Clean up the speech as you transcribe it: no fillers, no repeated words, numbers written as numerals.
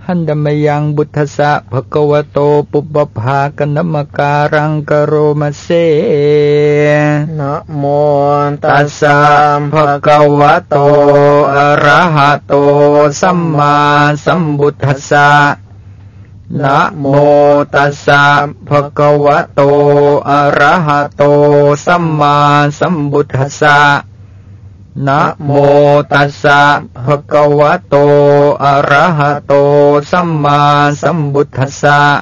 หันดมยังบุทสะภควโตปุปภากนัมการังกโรมเสนะโมตัสสะภควโตอะระหะโตสัมมาสัมพุทธัสสะนะโมตัสสะภควโตอะระหะโตสัมมาสัมพุทธัสสะนะโมตัสสะภควโตอะระหะโตสัมมาสัมพุทธัสสะ